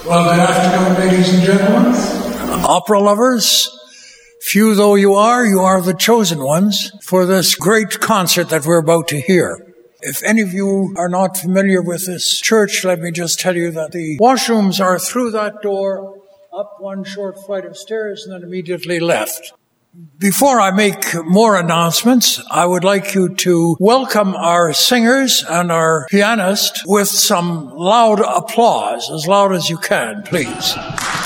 Well, good afternoon, ladies and gentlemen. Opera lovers, few though you are the chosen ones for this great concert that we're about to hear. If any of you are not familiar with this church, let me just tell you that the washrooms are through that door, up one short flight of stairs, and then immediately left. Before I make more announcements, I would like you to welcome our singers and our pianist with some loud applause, as loud as you can, please.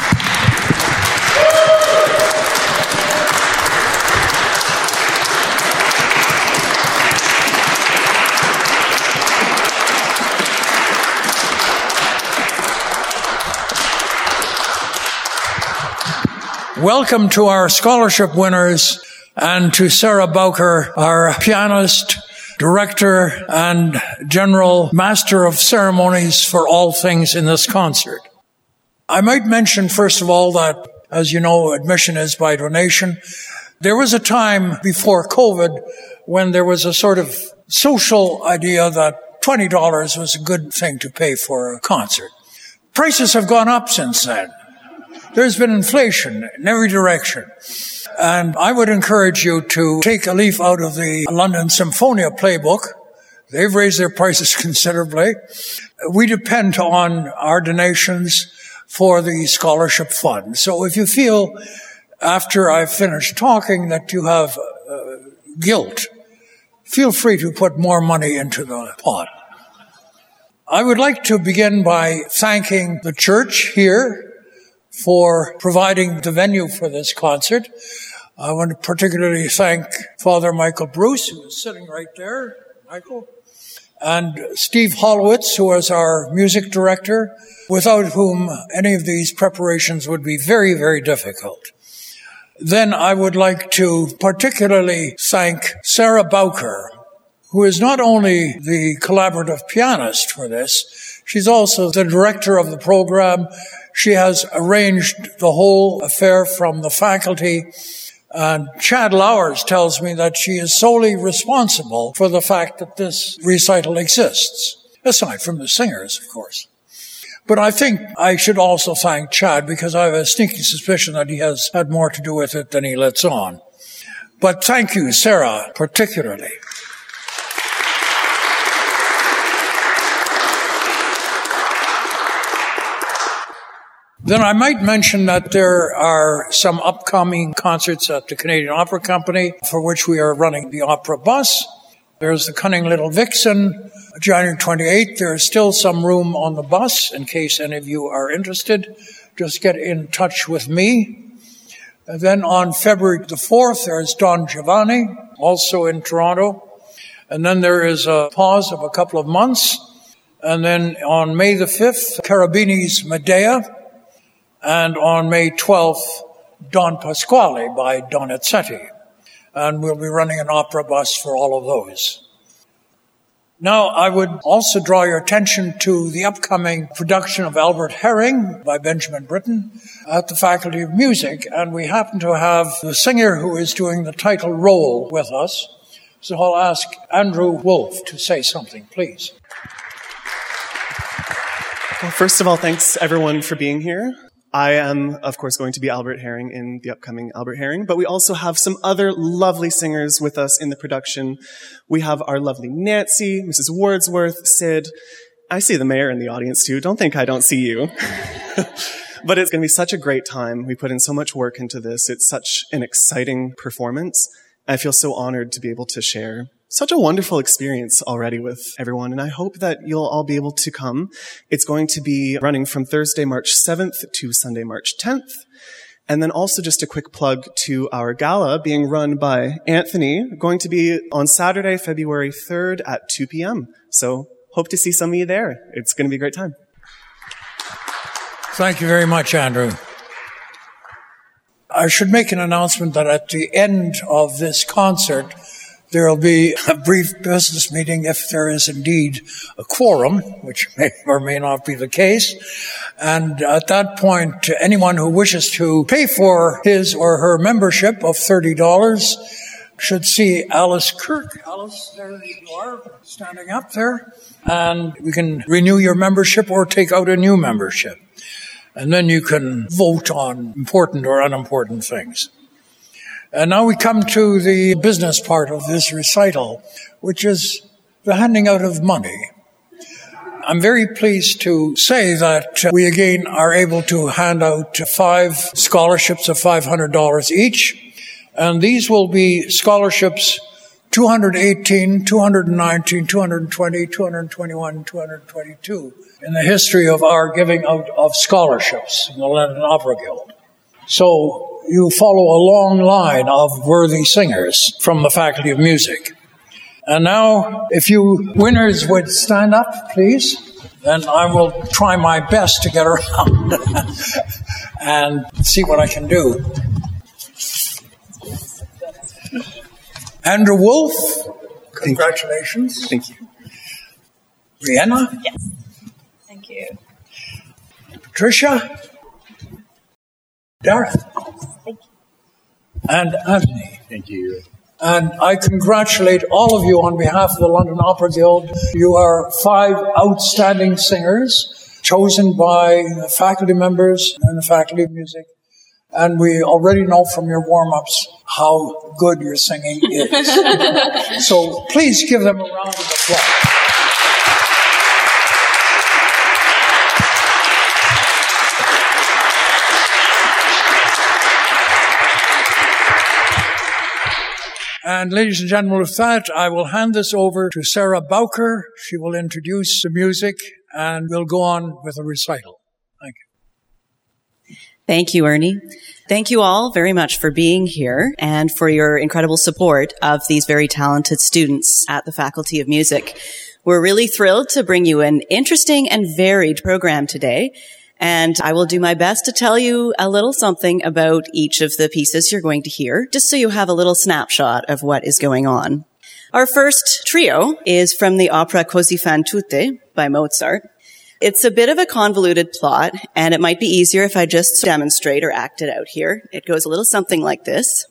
Welcome to our scholarship winners and to Sarah Bowker, our pianist, director, and general master of ceremonies for all things in this concert. I might mention, first of all, that, as you know, admission is by donation. There was a time before COVID when there was a sort of social idea that $20 was a good thing to pay for a concert. Prices have gone up since then. There's been inflation in every direction. And I would encourage you to take a leaf out of the London Symphonia playbook. They've raised their prices considerably. We depend on our donations for the scholarship fund. So if you feel, after I've finished talking, that you have guilt, feel free to put more money into the pot. I would like to begin by thanking the church here for providing the venue for this concert. I want to particularly thank Father Michael Bruce, who is sitting right there, Michael, and Steve Hollowitz, who is our music director, without whom any of these preparations would be very, very difficult. Then I would like to particularly thank Sarah Bowker, who is not only the collaborative pianist for this, she's also the director of the program. She has arranged the whole affair from the faculty. And Chad Lowers tells me that she is solely responsible for the fact that this recital exists, aside from the singers, of course. But I think I should also thank Chad because I have a sneaky suspicion that he has had more to do with it than he lets on. But thank you, Sarah, particularly. Then I might mention that there are some upcoming concerts at the Canadian Opera Company for which we are running the opera bus. There's the Cunning Little Vixen, January 28th. There is still some room on the bus in case any of you are interested. Just get in touch with me. And then on February the 4th, there's Don Giovanni, also in Toronto. And then there is a pause of a couple of months. And then on May the 5th, Carabini's Medea. And on May 12th, Don Pasquale by Donizetti. And we'll be running an opera bus for all of those. Now, I would also draw your attention to the upcoming production of Albert Herring by Benjamin Britten at the Faculty of Music. And we happen to have the singer who is doing the title role with us. So I'll ask Andrew Wolfe to say something, please. Well, first of all, thanks everyone for being here. I am, of course, going to be Albert Herring in the upcoming Albert Herring, but we also have some other lovely singers with us in the production. We have our lovely Nancy, Mrs. Wordsworth, Sid. I see the mayor in the audience too. Don't think I don't see you. But it's going to be such a great time. We put in so much work into this. It's such an exciting performance. I feel so honored to be able to share such a wonderful experience already with everyone, and I hope that you'll all be able to come. It's going to be running from Thursday, March 7th to Sunday, March 10th. And then also just a quick plug to our gala being run by Anthony, going to be on Saturday, February 3rd at 2 p.m. So hope to see some of you there. It's going to be a great time. Thank you very much, Andrew. I should make an announcement that at the end of this concert, there will be a brief business meeting if there is indeed a quorum, which may or may not be the case. And at that point, anyone who wishes to pay for his or her membership of $30 should see Alice Kirk. Alice, there you are, standing up there. And you can renew your membership or take out a new membership. And then you can vote on important or unimportant things. And now we come to the business part of this recital, which is the handing out of money. I'm very pleased to say that we again are able to hand out 5 scholarships of $500 each. And these will be scholarships 218, 219, 220, 221, 222 in the history of our giving out of scholarships in the London Opera Guild. So you follow a long line of worthy singers from the Faculty of Music. And now, if you winners would stand up, please, then I will try my best to get around and see what I can do. Andrew Wolf, congratulations. Thank you. Brianna? Yes. Thank you. Patricia? Dareth? Thank you. And Anthony? Thank you. And I congratulate all of you on behalf of the London Opera Guild. You are 5 outstanding singers chosen by the faculty members and the Faculty of Music. And we already know from your warm-ups how good your singing is. So please give them a round of applause. And ladies and gentlemen, with that, I will hand this over to Sarah Bowker. She will introduce the music and we'll go on with a recital. Thank you. Thank you, Ernie. Thank you all very much for being here and for your incredible support of these very talented students at the Faculty of Music. We're really thrilled to bring you an interesting and varied program today. And I will do my best to tell you a little something about each of the pieces you're going to hear, just so you have a little snapshot of what is going on. Our first trio is from the opera Così fan tutte by Mozart. It's a bit of a convoluted plot, and it might be easier if I just demonstrate or act it out here. It goes a little something like this.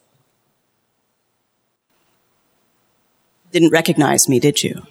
Didn't recognize me, did you?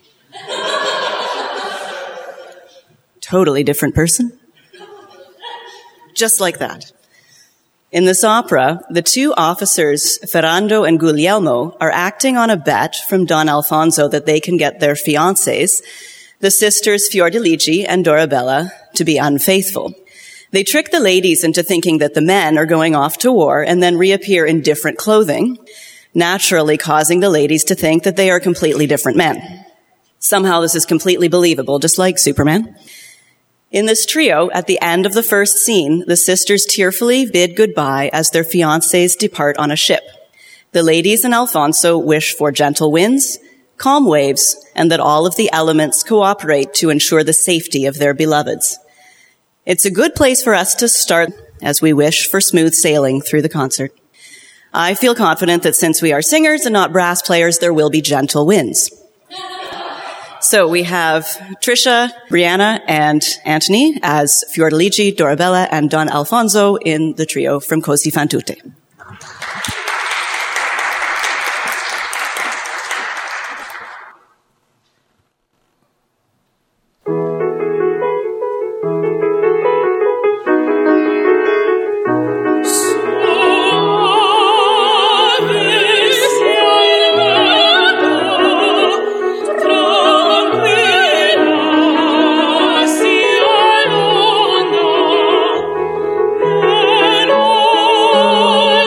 Totally different person. Just like that. In this opera, the 2 officers, Ferrando and Guglielmo, are acting on a bet from Don Alfonso that they can get their fiancés, the sisters Fiordiligi and Dorabella, to be unfaithful. They trick the ladies into thinking that the men are going off to war and then reappear in different clothing, naturally causing the ladies to think that they are completely different men. Somehow this is completely believable, just like Superman. In this trio, at the end of the first scene, the sisters tearfully bid goodbye as their fiancés depart on a ship. The ladies and Alfonso wish for gentle winds, calm waves, and that all of the elements cooperate to ensure the safety of their beloveds. It's a good place for us to start as we wish for smooth sailing through the concert. I feel confident that since we are singers and not brass players, there will be gentle winds. So we have Trisha, Brianna, and Anthony as Fiordiligi, Dorabella, and Don Alfonso in the trio from Così fan tutte. Oh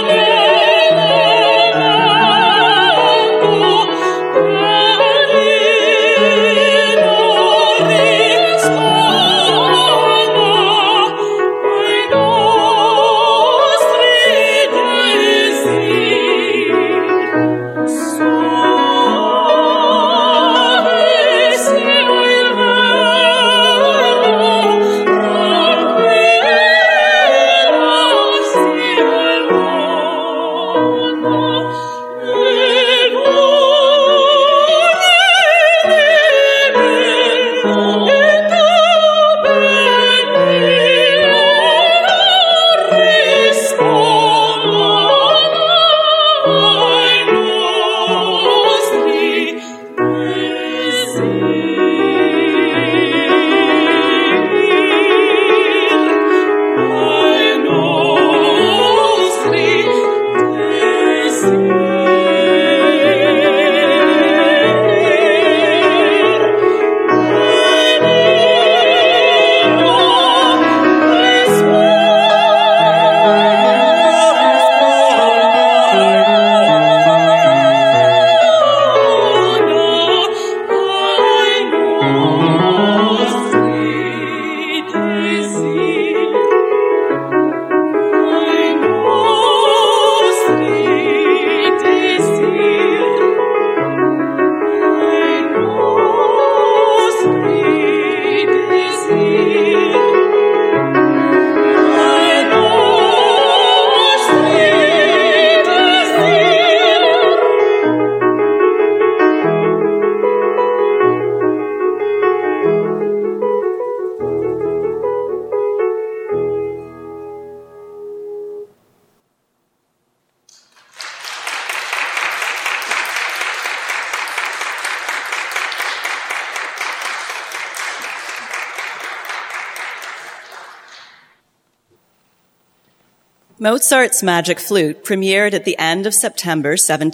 Mozart's Magic Flute premiered at the end of September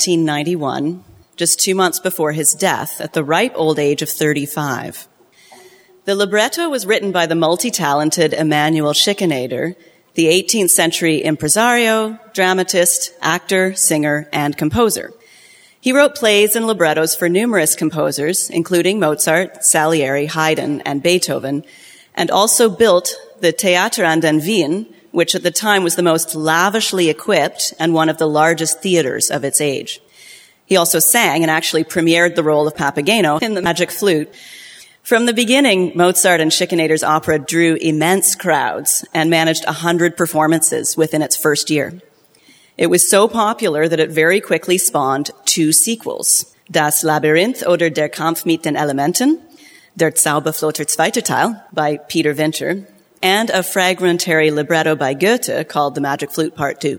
1791, just 2 months before his death at the ripe old age of 35. The libretto was written by the multi-talented Emanuel Schikaneder, the 18th century impresario, dramatist, actor, singer, and composer. He wrote plays and librettos for numerous composers, including Mozart, Salieri, Haydn, and Beethoven, and also built the Theater an den Wien, which at the time was the most lavishly equipped and one of the largest theaters of its age. He also sang and actually premiered the role of Papageno in the Magic Flute. From the beginning, Mozart and Schikaneder's opera drew immense crowds and managed 100 performances within its first year. It was so popular that it very quickly spawned 2 sequels, Das Labyrinth oder Der Kampf mit den Elementen, Der Zauberflöte zweiter Teil by Peter Winter, and a fragmentary libretto by Goethe called The Magic Flute Part 2.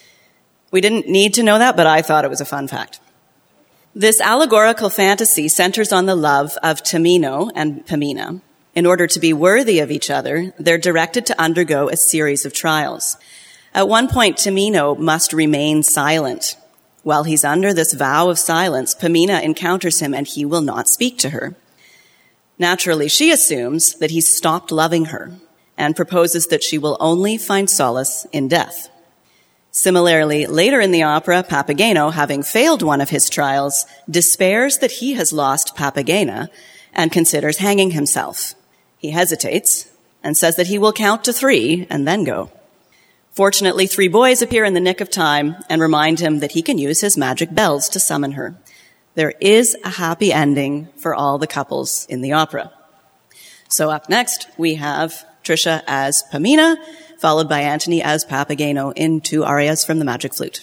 We didn't need to know that, but I thought it was a fun fact. This allegorical fantasy centers on the love of Tamino and Pamina. In order to be worthy of each other, they're directed to undergo a series of trials. At one point, Tamino must remain silent. While he's under this vow of silence, Pamina encounters him and he will not speak to her. Naturally, she assumes that he's stopped loving her and proposes that she will only find solace in death. Similarly, later in the opera, Papageno, having failed one of his trials, despairs that he has lost Papagena and considers hanging himself. He hesitates and says that he will count to 3 and then go. Fortunately, 3 boys appear in the nick of time and remind him that he can use his magic bells to summon her. There is a happy ending for all the couples in the opera. So up next, we have Trisha as Pamina, followed by Antony as Papageno in 2 arias from the Magic Flute.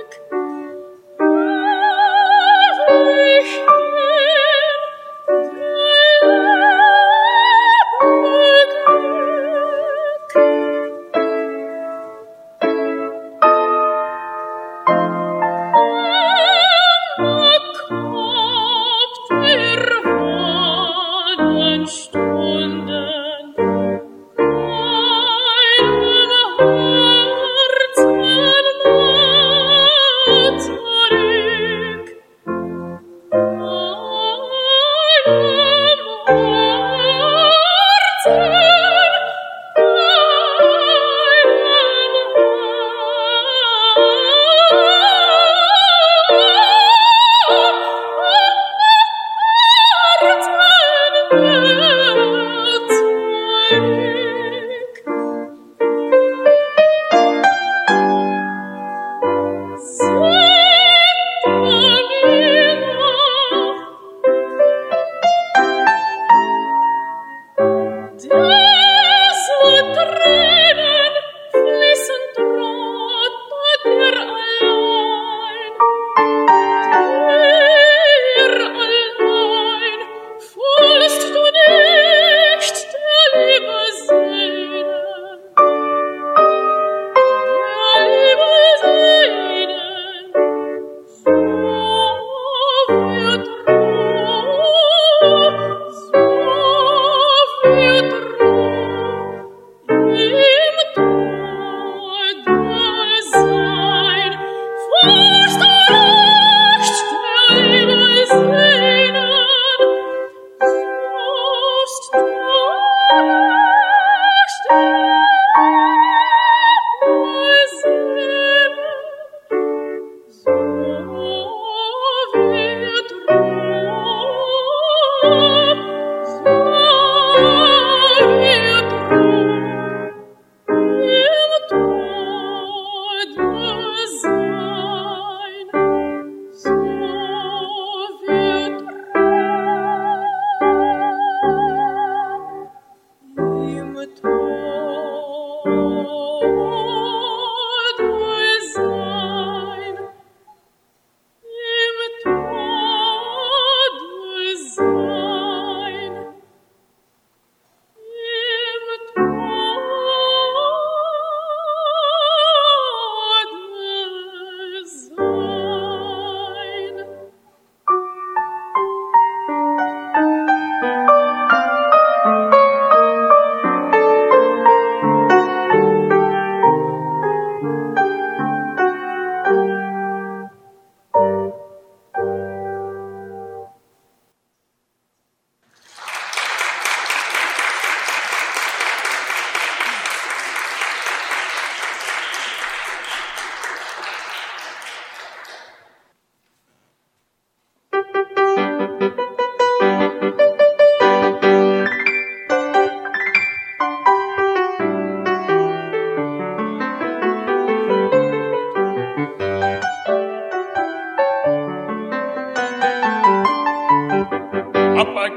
Thank you.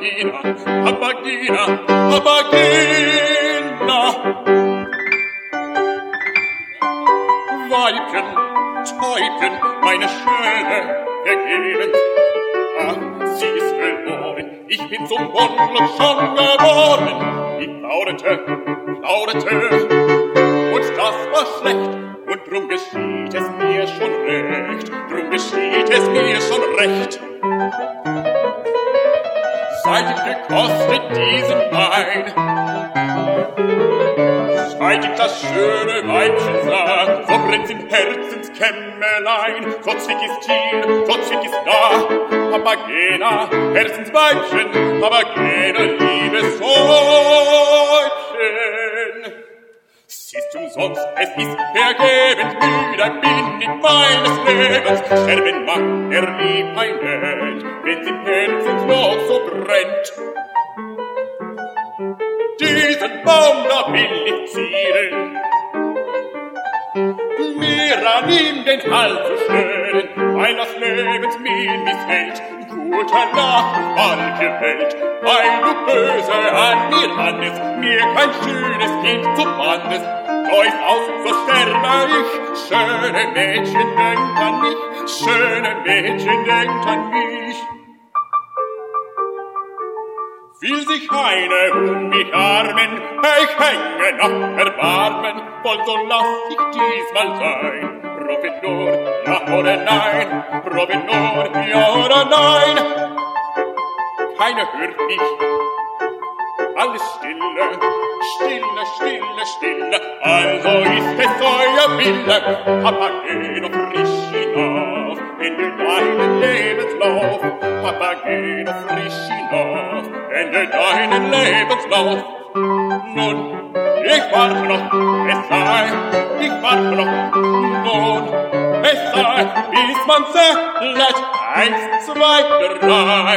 Papagena, Papagena, Papagena. Weibchen, Täubchen, meine Schöne, vergebens. Ach, sie ist verloren, ich bin zum Unglück schon geboren. Ich plauderte, und das war schlecht. Und drum geschieht es mir schon recht, Seit ich gekostet diesen Wein, seit ich das schöne Weibchen sah, so brennt's im Herzenskämmerlein, so zwick ist hier, so zwick ist da, Papagena, Herzensweibchen, Papagena, liebes Weibchen. Siehst umsonst, es ist vergebens, müde bin ich meines Lebens, sterben mag der Liebheit, wenn's im Herzen noch so brennt. Diesen Baum da will ich zieren, mir an ihm den Hals zu schnüren, weil das Lebens mir missfällt. Gute Nacht, falsche Welt, weil du böse an mir handelst, mir kein schönes Kind zum Mannes. Läuft aus, so sterbe ich, schöne Mädchen, denkt an mich, schöne Mädchen, denkt an mich. Will sich eine mich armen, ich hänge nach Erbarmen, voll so lass ich diesmal sein. Profitor, ja oder nein, Profitor, ja oder nein. Keiner hört mich, alles stille, stille, stille, stille, also ist es euer Wille. Papageno frisch hinauf, ende deinen Lebenslauf. Papageno frisch hinauf, ende deinen Lebenslauf. Nun, ich warte noch, es sei, ich warte noch, nun, es sei, bis man zählt, 1, 2, 3.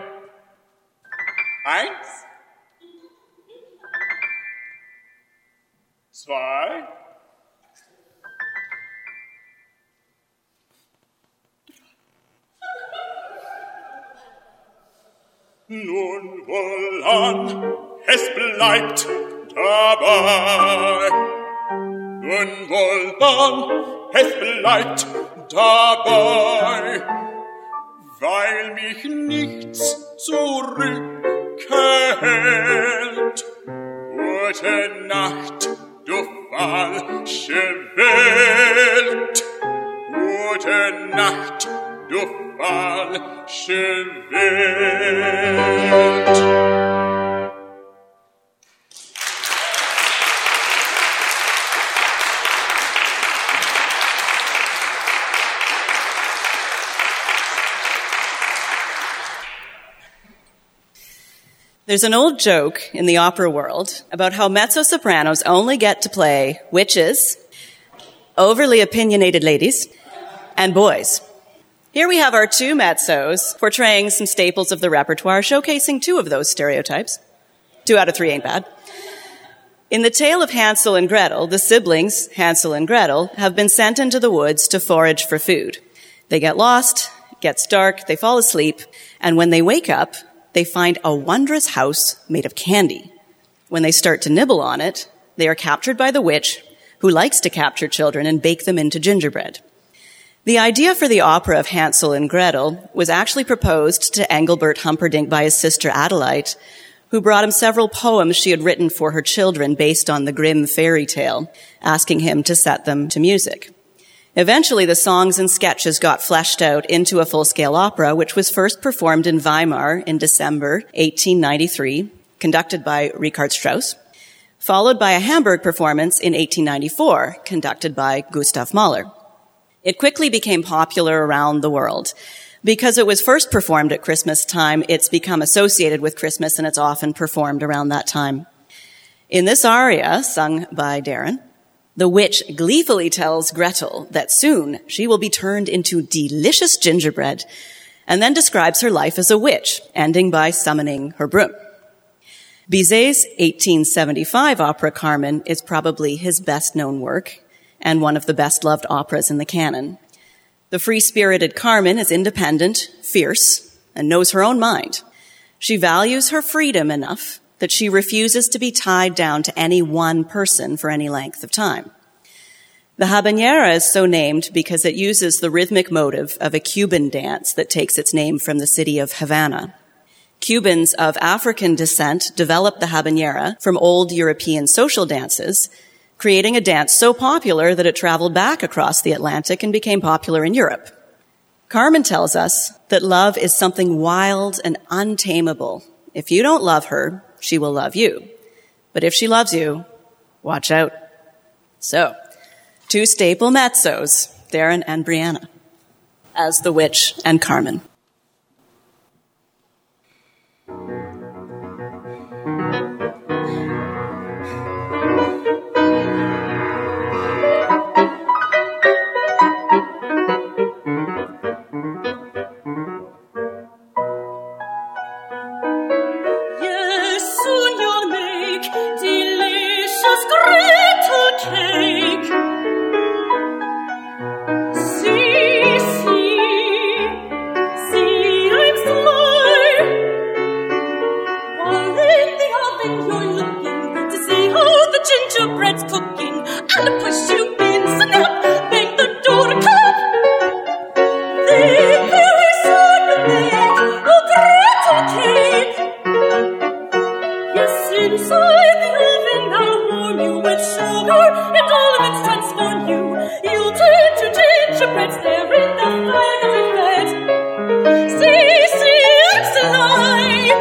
1, 2. Nun wohlan, es bleibt dabei. Nun wohlan, es bleibt dabei, weil mich nichts zurückhält. Gute Nacht, du falsche Welt. Gute Nacht, du falsche Welt. There's an old joke in the opera world about how mezzo-sopranos only get to play witches, overly opinionated ladies, and boys. Here we have our two mezzos portraying some staples of the repertoire, showcasing two of those stereotypes. 2 out of 3 ain't bad. In the tale of Hansel and Gretel, the siblings, Hansel and Gretel, have been sent into the woods to forage for food. They get lost, it gets dark, they fall asleep, and when they wake up, they find a wondrous house made of candy. When they start to nibble on it, they are captured by the witch, who likes to capture children and bake them into gingerbread. The idea for the opera of Hansel and Gretel was actually proposed to Engelbert Humperdinck by his sister Adelheid, who brought him several poems she had written for her children based on the Grimm fairy tale, asking him to set them to music. Eventually, the songs and sketches got fleshed out into a full-scale opera, which was first performed in Weimar in December 1893, conducted by Richard Strauss, followed by a Hamburg performance in 1894, conducted by Gustav Mahler. It quickly became popular around the world. Because it was first performed at Christmas time, it's become associated with Christmas, and it's often performed around that time. In this aria, sung by Darren, the witch gleefully tells Gretel that soon she will be turned into delicious gingerbread, and then describes her life as a witch, ending by summoning her broom. Bizet's 1875 opera Carmen is probably his best-known work, and one of the best-loved operas in the canon. The free-spirited Carmen is independent, fierce, and knows her own mind. She values her freedom enough that she refuses to be tied down to any one person for any length of time. The habanera is so named because it uses the rhythmic motive of a Cuban dance that takes its name from the city of Havana. Cubans of African descent developed the habanera from old European social dances, creating a dance so popular that it traveled back across the Atlantic and became popular in Europe. Carmen tells us that love is something wild and untamable. If you don't love her, she will love you. But if she loves you, watch out. So, 2 staple mezzos, Darren and Brianna, as the witch and Carmen. Gingerbread's cooking, and push you in, snap, bang the door, clap. Then very soon you make a great cake. Yes, inside the oven I'll warm you with sugar and almonds transform you. You'll turn to gingerbreads there in the fiery bed. See, it's alive.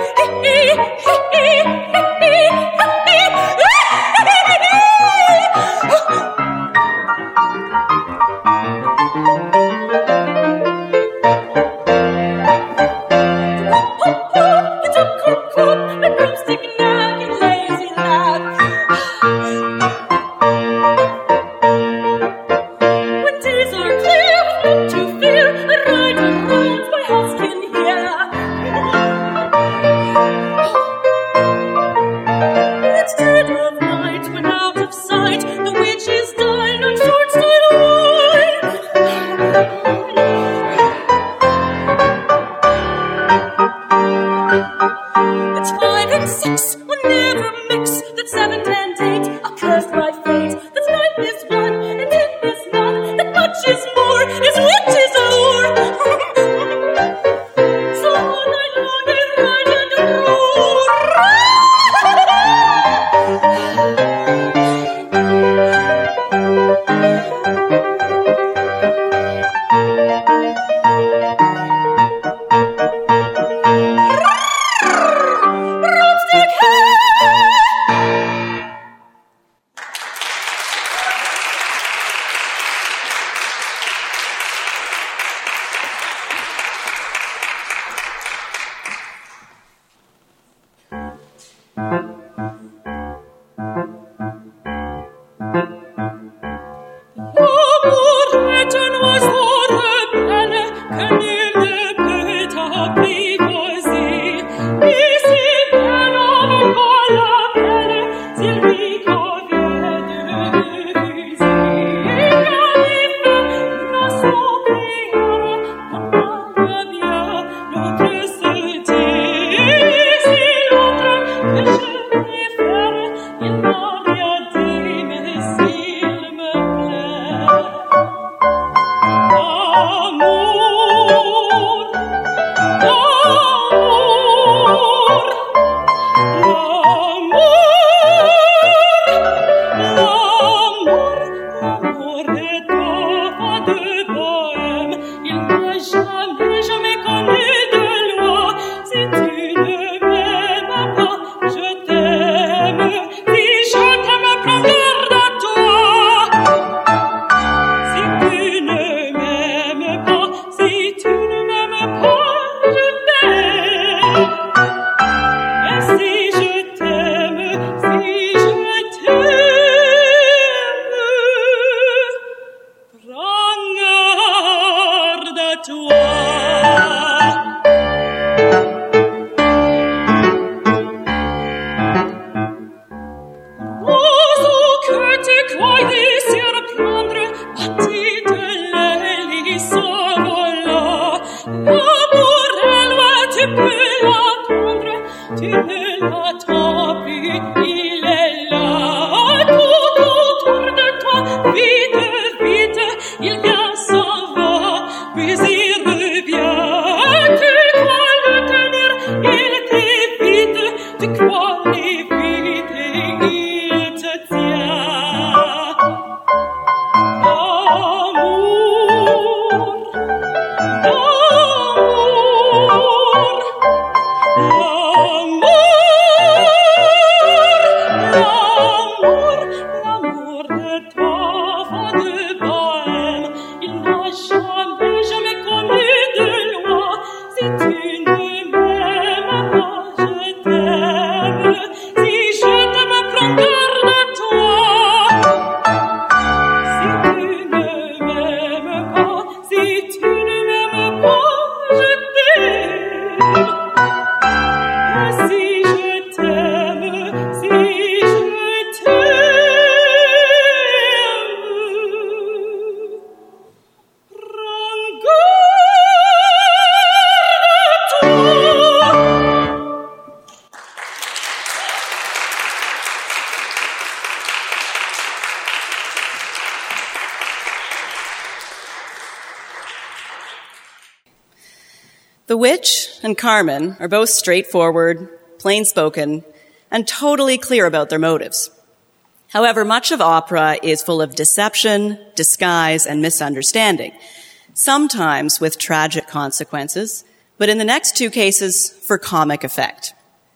Tu peux l'entendre The Witch and Carmen are both straightforward, plain-spoken, and totally clear about their motives. However, much of opera is full of deception, disguise, and misunderstanding, sometimes with tragic consequences, but in the next two cases, for comic effect.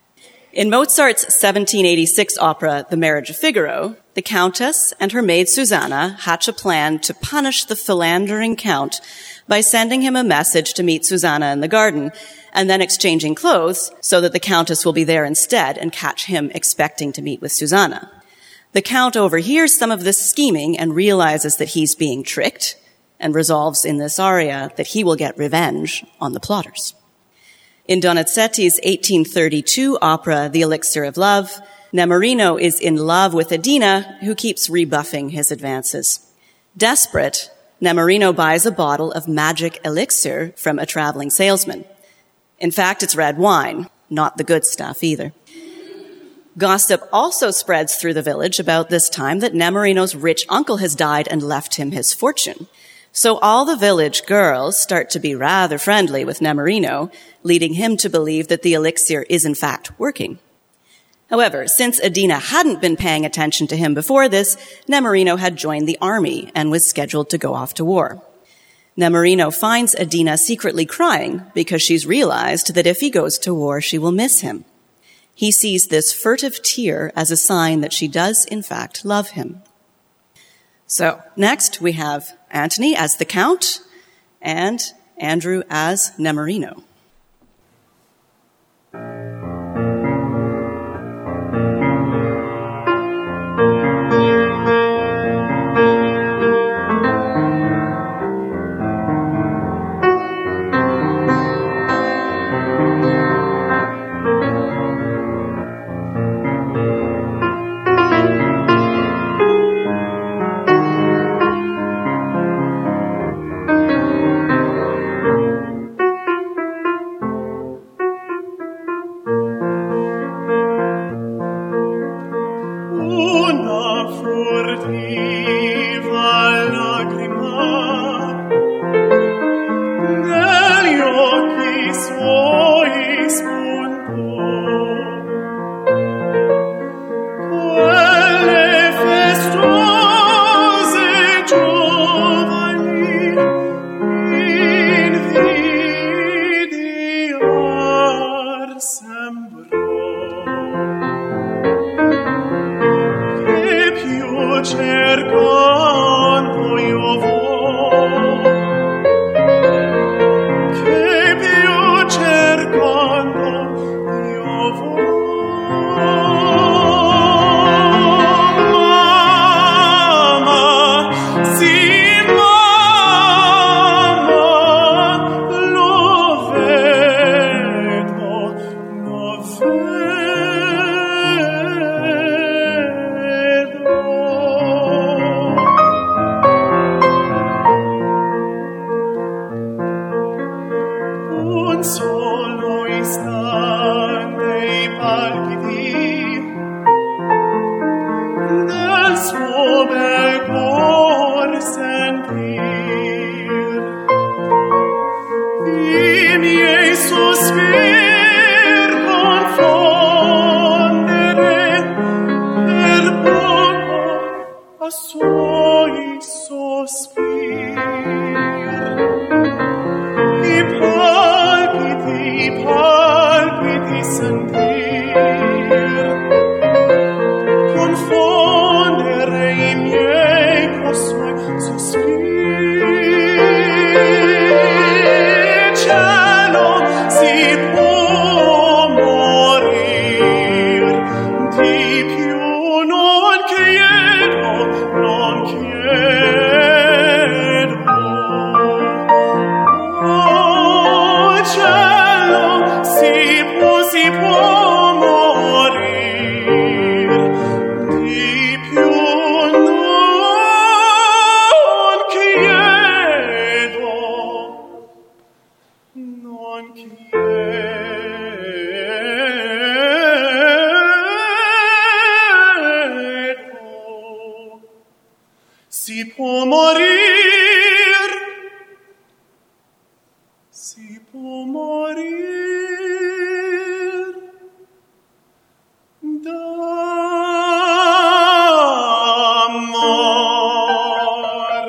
In Mozart's 1786 opera, The Marriage of Figaro, the Countess and her maid Susanna hatch a plan to punish the philandering Count by sending him a message to meet Susanna in the garden, and then exchanging clothes so that the Countess will be there instead and catch him expecting to meet with Susanna. The Count overhears some of this scheming and realizes that he's being tricked, and resolves in this aria that he will get revenge on the plotters. In Donizetti's 1832 opera, The Elixir of Love, Nemorino is in love with Adina, who keeps rebuffing his advances. Desperate, Nemorino buys a bottle of magic elixir from a traveling salesman. In fact, it's red wine, not the good stuff either. Gossip also spreads through the village about this time that Nemorino's rich uncle has died and left him his fortune. So all the village girls start to be rather friendly with Nemorino, leading him to believe that the elixir is in fact working. However, since Adina hadn't been paying attention to him before this, Nemorino had joined the army and was scheduled to go off to war. Nemorino finds Adina secretly crying because she's realized that if he goes to war, she will miss him. He sees this furtive tear as a sign that she does, in fact, love him. So, next we have Antony as the Count and Andrew as Nemorino. Solo istante i miei sospir confondere per poco a suoi sospir. I palpiti sentir, confondere i miei co' suoi sospir. Cielo, si può morir, di più non chiedo, non chiedo. Oh, cielo, si può morir, di più non chiedo, non chiedo. Si può morir, si può morir d'amor.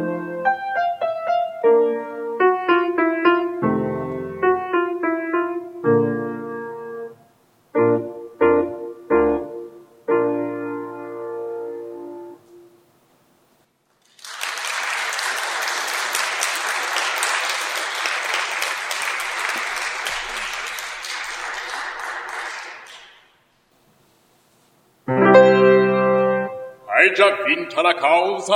Hai già vinta la causa?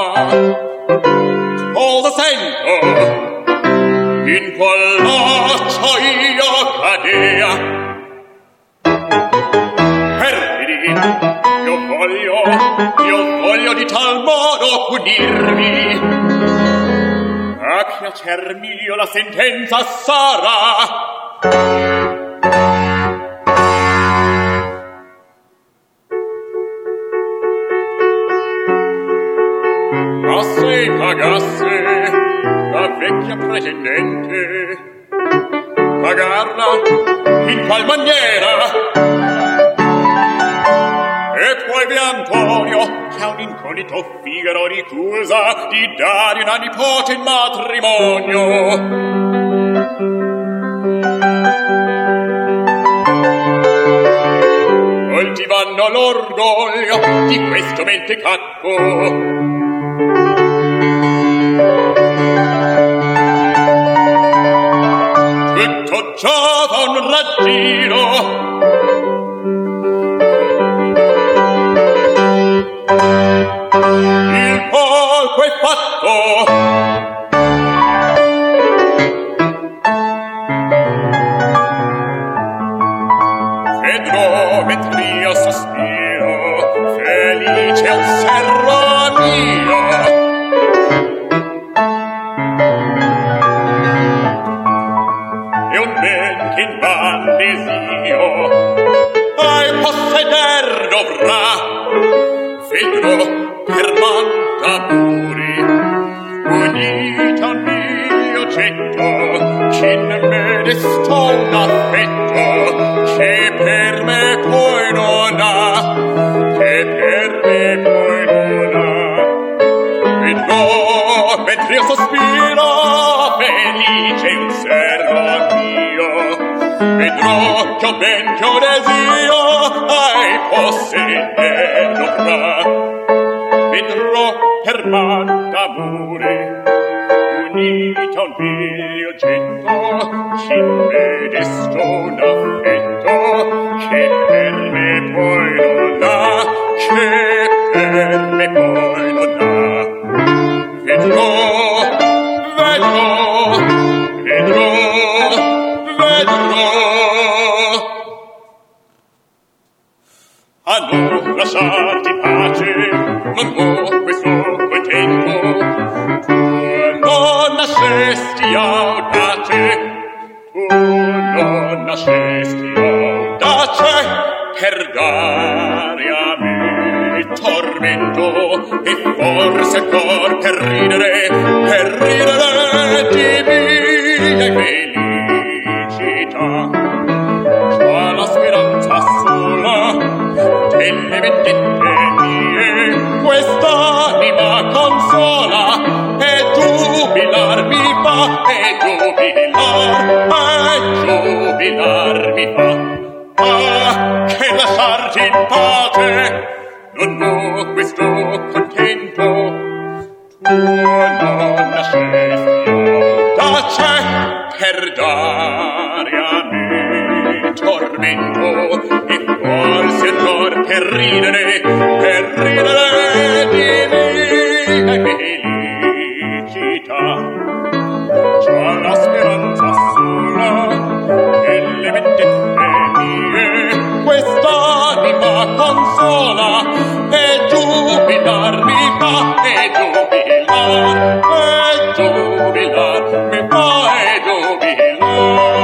Cosa sento? In quell'accia io cadea. Perfidi, io voglio di tal modo punirvi. A piacer mio la sentenza sarà. Ma se pagasse la vecchia pretendente, pagarla in qual maniera? E poi vi Antonio, che a un incognito Figaro ricusa di dare una nipote in matrimonio. Coltivando l'orgoglio di questo mentecatto, tutto giova un raggiro. Il colpo è fatto. Vedrò mentre io sospiro, felice osservo mio. E un ben che in van desio ai posseder dovrà. Vedrò per d'amore unita al mio getto, che in me destò un affetto che per me poi non ha, che per me poi non ha. Vedrò mentre io sospiro, felice un servo mio. Vedrò che ho ben che ho desio ai posseder dovrà. Vedrò per man d'amore unito al mio getto, che in me destò un affetto che per me poi non ha, che per me poi non ha. Vedrò a non lasciarti pace, non ho questo contento. Tu non nascesti audace, tu non nascesti audace per dare a me tormento, e forse ancor per ridere di miei veli. giubilar mi fa. Ah, che lasciarti in pace non ho questo contento. Tu non nascesti da c'è per dare a me tormento, e forse ancor per ridere di mia felicità. C'ho la speranza sola e le vendette mie, quest'anima consola, e giubilar mi fa, e giubilar mi fa, e giubilar.